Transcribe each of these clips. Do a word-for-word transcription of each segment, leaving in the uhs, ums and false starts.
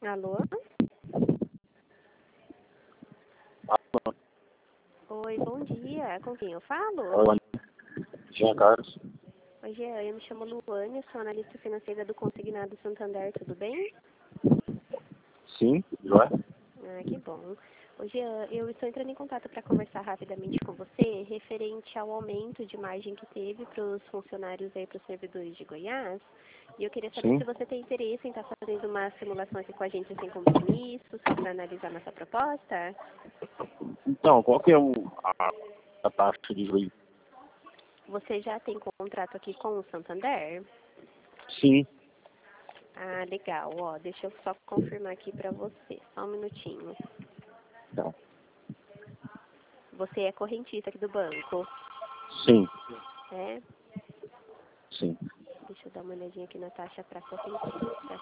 Alô? Alô? Oi, bom dia. Com quem eu falo? Oi, Jean Carlos. Oi, Jean. Eu me chamo Luane, sou analista financeira do Consignado Santander, tudo bem? Sim, Joé? Ah, que bom. Ô, Jean, eu estou entrando em contato para conversar rapidamente com você referente ao aumento de margem que teve para os funcionários aí, para os servidores de Goiás. E eu queria saber Sim. se você tem interesse em estar fazendo uma simulação aqui com a gente sem compromisso, só para analisar nossa proposta. Então, qual que é o, a, a taxa de juros? Você já tem contrato aqui com o Santander? Sim. Ah, legal. Ó, deixa eu só confirmar aqui para você. Só um minutinho. Então, Você é correntista aqui do banco, sim, é? sim. Deixa eu dar uma olhadinha aqui na taxa para correntista.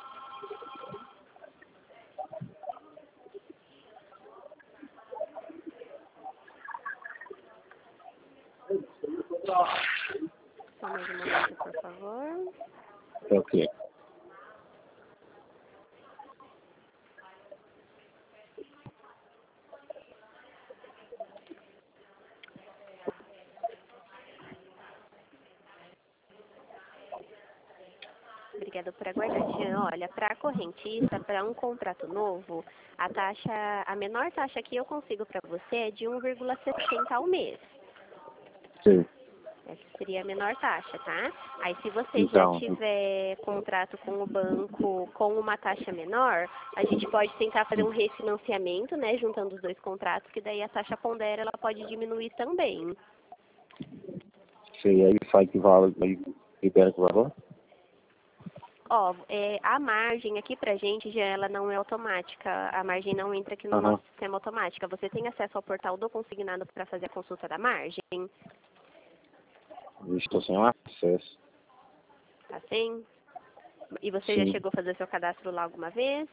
Só mais um momento, por favor. Ok. Obrigada por aguardar, Jean. Olha, para correntista, para um contrato novo, a taxa, a menor taxa que eu consigo para você é de um vírgula sessenta ao mês. Sim. Essa seria a menor taxa, tá? Aí, se você Então, já tiver contrato com o banco com uma taxa menor, a gente pode tentar fazer um refinanciamento, né, juntando os dois contratos, que daí a taxa pondera ela pode diminuir também. sei, aí sai que vale, aí libera que valor? Ó, é, a margem aqui pra gente já ela não é automática, a margem não entra aqui no Aham. nosso sistema automática. Você tem acesso ao portal do consignado para fazer a consulta da margem? Estou sem acesso. Tá sim? E você já Sim. chegou a fazer seu cadastro lá alguma vez?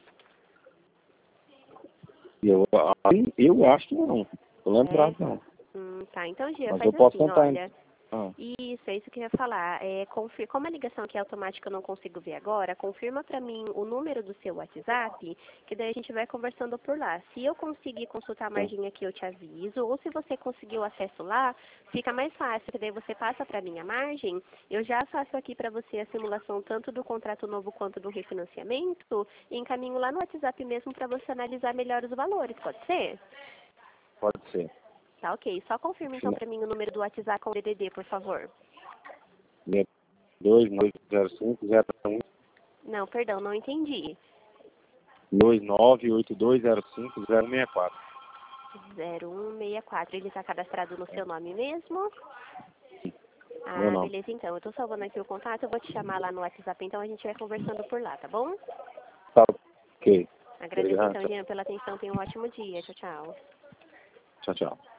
Eu, aí, eu acho que não. Tô lembrado, É? não. Hum, tá, então, Gia, Mas faz eu posso assim, tentar. olha. Ah, Isso, é isso que eu ia falar. É, confir... Como a ligação aqui é automática, eu não consigo ver agora, confirma para mim o número do seu WhatsApp, que daí a gente vai conversando por lá. Se eu conseguir consultar a tá. margem aqui, eu te aviso, ou se você conseguir o acesso lá, fica mais fácil, que daí você passa para mim a margem, eu já faço aqui para você a simulação tanto do contrato novo quanto do refinanciamento, e encaminho lá no WhatsApp mesmo para você analisar melhor os valores, pode ser? Pode ser. Tá, ok. Só confirma então para mim o número do WhatsApp com o D D D, por favor. dois nove zero cinco zero um Não, perdão, não entendi. dois nove oito dois zero cinco zero seis quatro. zero um seis quatro. Ele está cadastrado no seu nome mesmo? Meu Ah, nome. beleza, então. Eu estou salvando aqui o contato. Eu vou te chamar lá no WhatsApp, então a gente vai conversando por lá, tá bom? Tá, ok. Agradeço Obrigado. então, Jean, pela atenção. Tenha um ótimo dia. Tchau, tchau. Tchau, tchau.